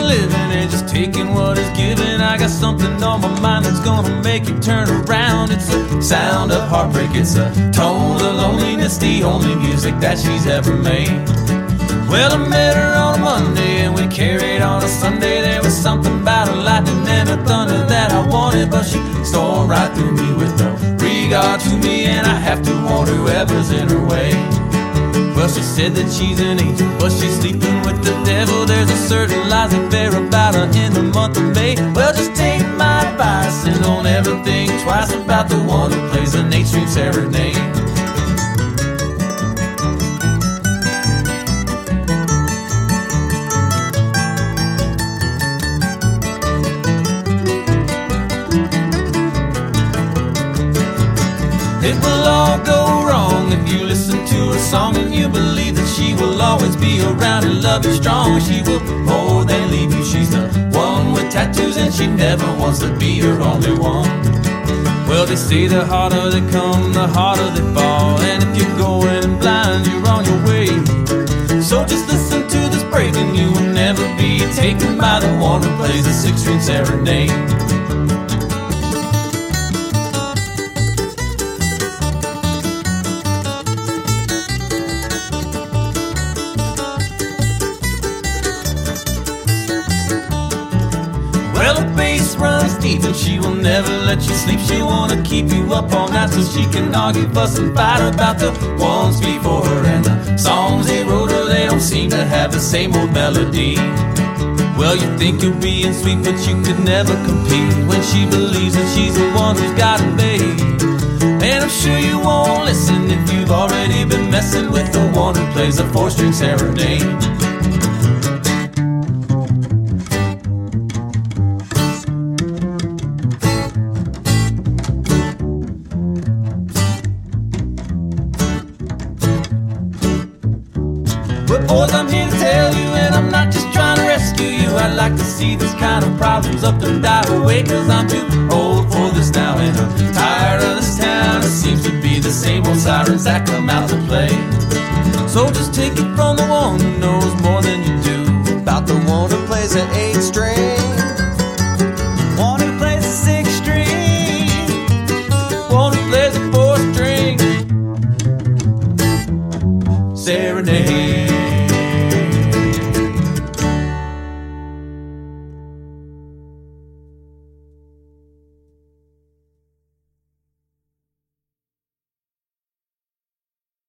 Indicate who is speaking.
Speaker 1: living and just taking what is given. I got something on my mind that's gonna make you turn around. It's the sound of heartbreak, it's a tone of loneliness, the only music that she's ever made. Well, I met her on a Monday and we carried on a Sunday. There was something about a lightning and a thunder that I wanted, but she stormed right through me with no regard to me, and I have to warn whoever's in her way. Well, she said that she's an angel, but she's sleeping with the devil. There's a certain lies that bear about her in the month of May. Well, just take my advice and don't ever think twice about the one who plays an 8-string serenade. It will all go wrong if you listen to her song and you believe that she will always be around and love you strong. She will more than leave you. She's the one with tattoos and she never wants to be your only one. Well, they say the harder they come, the harder they fall, and if you're going in blind, you're on your way. So just listen to this break and you will never be taken by the one who plays a 6-string serenade. Well, the bass runs deep and she will never let you sleep. She wanna keep you up all night so she can argue, fuss and fight about the ones before her. And the songs they wrote her, they don't seem to have the same old melody. Well, you think you're being sweet, but you could never compete when she believes that she's the one who's got it made. And I'm sure you won't listen if you've already been messing with the one who plays a 4-string serenade. But boys, I'm here to tell you, and I'm not just trying to rescue you. I'd like to see these kind of problems up and die away, 'cause I'm too old for this now, and I'm tired of this town. It seems to be the same old sirens that come out to play. So just take it from the one who knows more than you do about the one who plays at 8